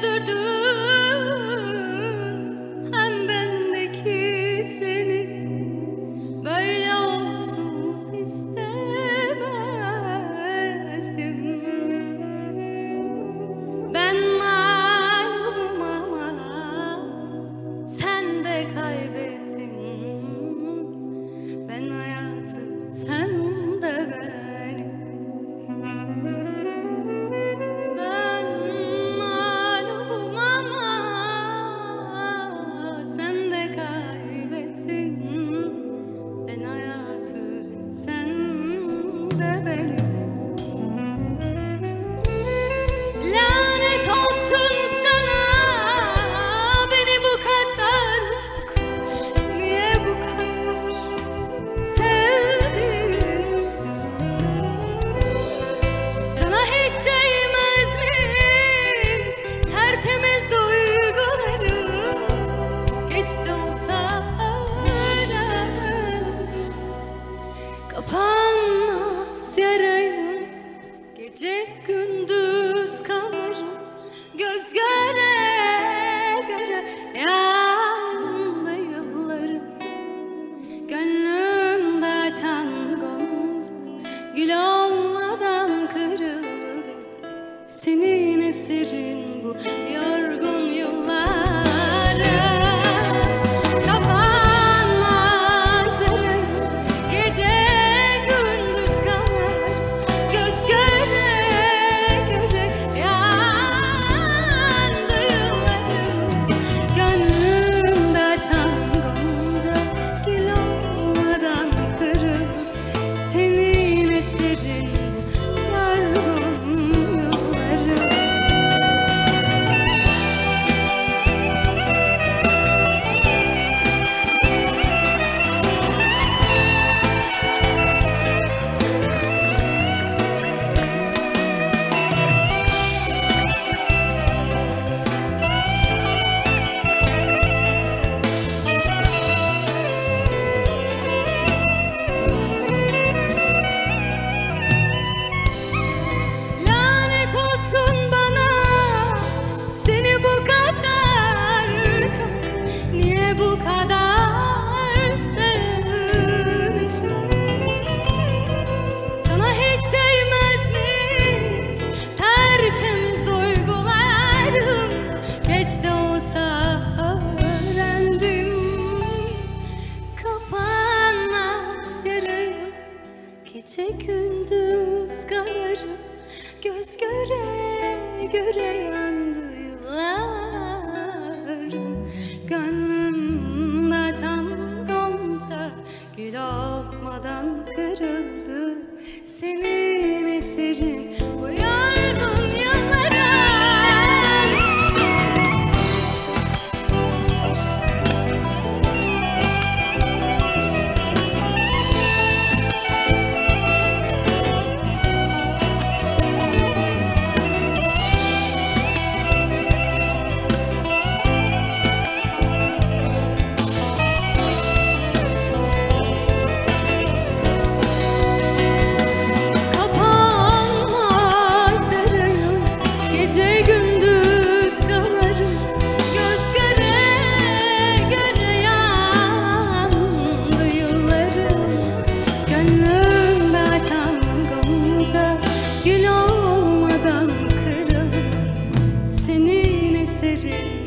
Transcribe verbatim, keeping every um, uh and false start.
öldürdün hem bendeki seni. Böyle olsun istemezdim. Ben mağlubum ama sen de kaybettin. Ben hayatı, sen de beni. Ben mağlubum ama sen de kaybettin. Ben hayatı, sen de beni. Lanet olsun sana, beni bu kadar çok, niye bu kadar sevdin? Sana hiç değmezmiş tertemiz duygularım, geç de olsa öğren. Kapanmaz yarayım, gece gündüz kanarım. Göz göre göre yandı yıllarım. Gönlümde açan gonca gül olmadan kırıldı. Senin eserin bu yorgun yıllara. Kapanmaz yarayım, gece gündüz kanar. Göz göre göre yandı yıllarım. Gönlümde açan gonca gül olmadan kırıldı. Senin eserin yorgun yıllarım. Lanet olsun bana, seni bu kadar çok, niye bu kadar sevmişim? Sana hiç değmezmiş tertemiz duygularım, geç de olsa öğrendim. Kapanmaz yarayım, gece gündüz kanarım. Göz göre göre yandı yıllarım. Gönlümde açan gonca gül olmadan kırıldı. Senin eserin bu yorgun yıllarım. Kapanmaz yarayım, gece gündüz kanarım. Göz göre göre yandı yıllarım. Gönlümde açan gonca gül olmadan kırıldı. Senin eserin